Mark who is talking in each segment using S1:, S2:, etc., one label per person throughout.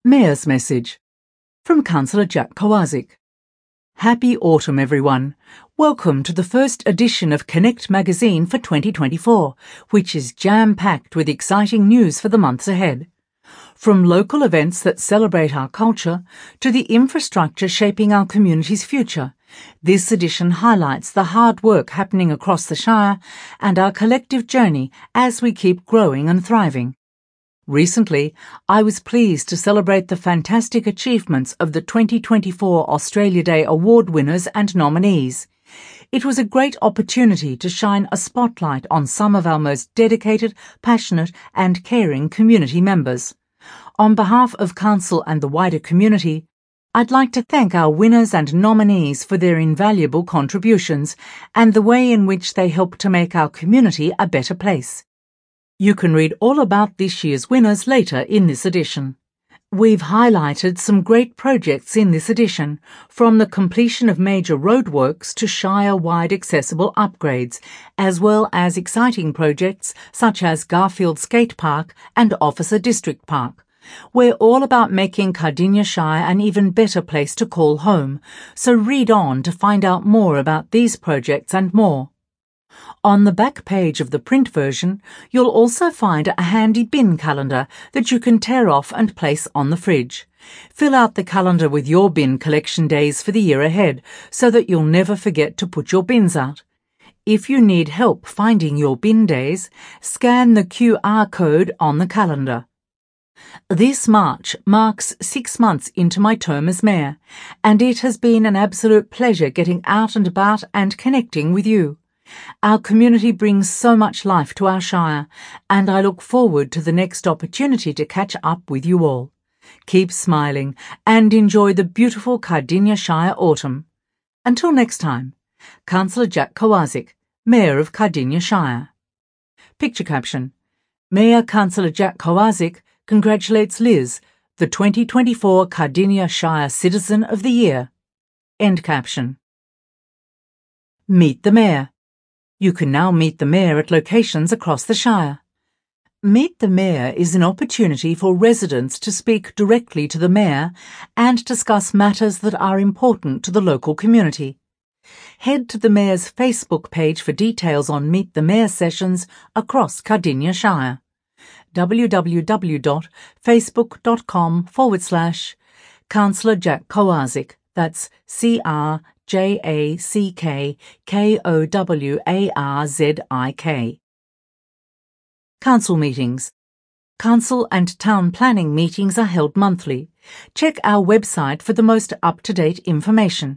S1: Mayor's Message from Councillor Jack Kowaczyk. Happy autumn, everyone. Welcome to the first edition of Connect magazine for 2024, which is jam-packed with exciting news for the months ahead. From local events that celebrate our culture to the infrastructure shaping our community's future, this edition highlights the hard work happening across the Shire and our collective journey as we keep growing and thriving. Recently, I was pleased to celebrate the fantastic achievements of the 2024 Australia Day Award winners and nominees. It was a great opportunity to shine a spotlight on some of our most dedicated, passionate and caring community members. On behalf of Council and the wider community, I'd like to thank our winners and nominees for their invaluable contributions and the way in which they help to make our community a better place. You can read all about this year's winners later in this edition. We've highlighted some great projects in this edition, from the completion of major roadworks to Shire-wide accessible upgrades, as well as exciting projects such as Garfield Skate Park and Officer District Park. We're all about making Cardinia Shire an even better place to call home, so read on to find out more about these projects and more. On the back page of the print version, you'll also find a handy bin calendar that you can tear off and place on the fridge. Fill out the calendar with your bin collection days for the year ahead so that you'll never forget to put your bins out. If you need help finding your bin days, scan the QR code on the calendar. This March marks 6 months into my term as Mayor, and it has been an absolute pleasure getting out and about and connecting with you. Our community brings so much life to our Shire, and I look forward to the next opportunity to catch up with you all. Keep smiling and enjoy the beautiful Cardinia Shire autumn. Until next time, Councillor Jack Kowaczyk, Mayor of Cardinia Shire. Picture caption: Mayor Councillor Jack Kowaczyk congratulates Liz, the 2024 Cardinia Shire Citizen of the Year. End caption. Meet the Mayor. You can now meet the Mayor at locations across the Shire. Meet the Mayor is an opportunity for residents to speak directly to the Mayor and discuss matters that are important to the local community. Head to the Mayor's Facebook page for details on Meet the Mayor sessions across Cardinia Shire. www.facebook.com/Councillor Jack Kowaczyk. That's CRJACKKOWARZIK. Council meetings. Council and town planning meetings are held monthly. Check our website for the most up-to-date information.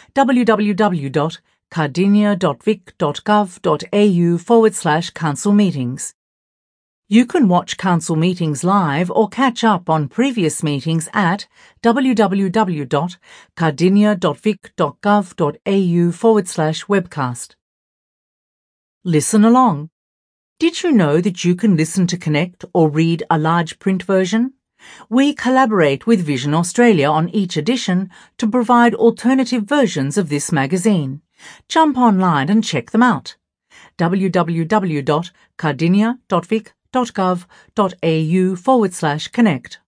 S1: www.cardinia.vic.gov.au/council meetings. You can watch council meetings live or catch up on previous meetings at www.cardinia.vic.gov.au/webcast. Listen along. Did you know that you can listen to Connect or read a large print version? We collaborate with Vision Australia on each edition to provide alternative versions of this magazine. Jump online and check them out. www.cardinia.vic.gov.au/connect.